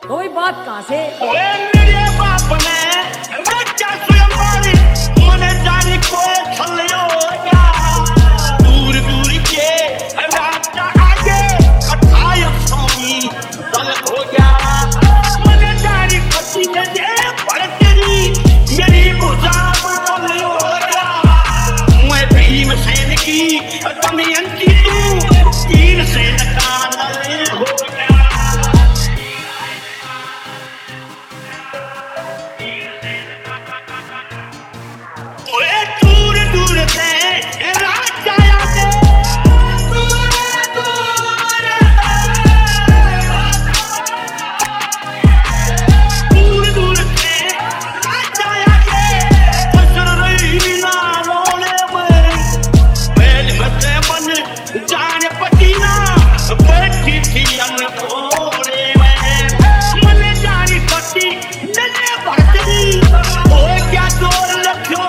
कोई बात कहाँ से? ओए मेरे बाप ने बच्चा स्वयं मारी मने जानी कोई छलियो या दूर दूर के रास्ता आगे कठाय स्वामी दल हो गया मने जानी पति ने दे पड़ तेरी मेरी बुझाव दल हो गया मैं भीम सेन की दमयंती तू तीन सेन का दल हो गया। दूर दूर से राजा आते दूर दूर से राजा आते फसल रही ना रोले में बैल मचे मन जाने पटीना बैठी थी अनकोरे में मन जानी पटी नने भरती ओए क्या जोर लख्यो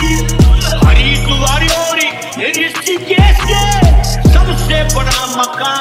सबसे बड़ा मकान